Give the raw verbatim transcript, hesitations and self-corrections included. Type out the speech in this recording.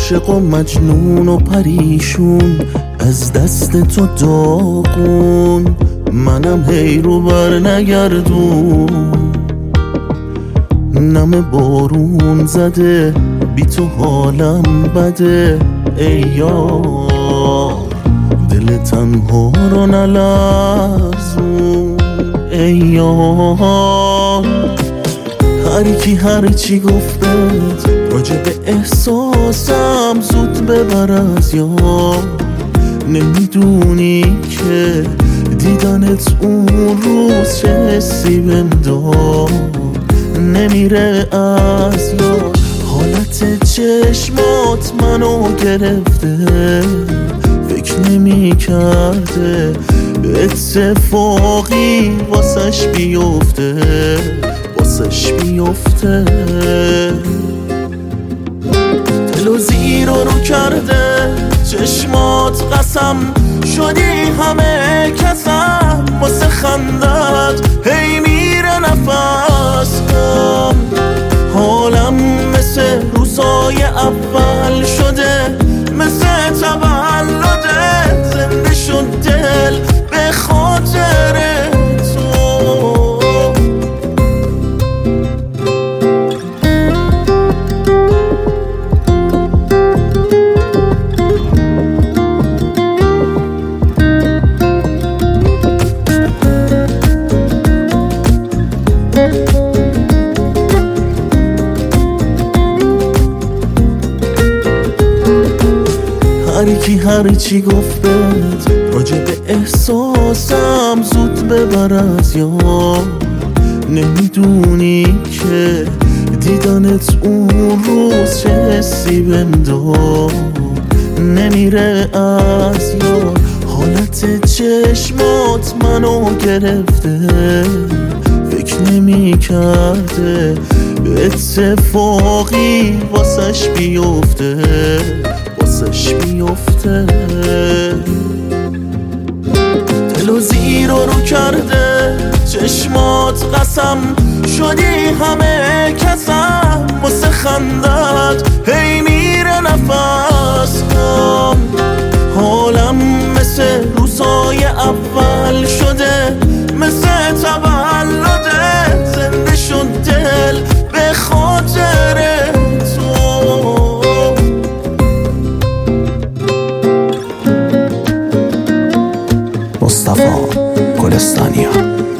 عاشق و مجنون و پریشون، از دست تو داغون، منم هی رو بر نگردون. نم بارون زده بی تو حالم بده، ای یار دل تنها رو نلرزون، ای یار. هر کی هر چی گفت راجع به احساسم زود ببر از یاد. نمیدونی که دیدنت اون روز چه حسی بهم داد، نمیره از یاد. حالت چشمات منو گرفته، فکر نمی کرده اتفاقی واسش بیفته، واسش بیفته. دل و زیر رو کرده چشمات، قسم شدی همه کسم واسه خندت، هی میره نفسم. حالم مثل روزای اول شده، مثل تولده زنده شد دل به خاطر تو. هر کی هر چی گفت بهت راجع به احساسم زود ببر از یاد. نمیدونی که دیدنت اون روز چه حسی بهم داد، نمیره از یاد. حالت چشمات منو گرفته، فکر نمی کرده اتفاقی واسش بیفته، واسش بیفته. دل و زیر رو کرده چشمات، قسم شدی همه کسم واسه خندت، هی میره نفسم. حالم مثل روزای اول شده، مثل تولده زنده شد دل به خاطر تو. مصطفی گلستانیان.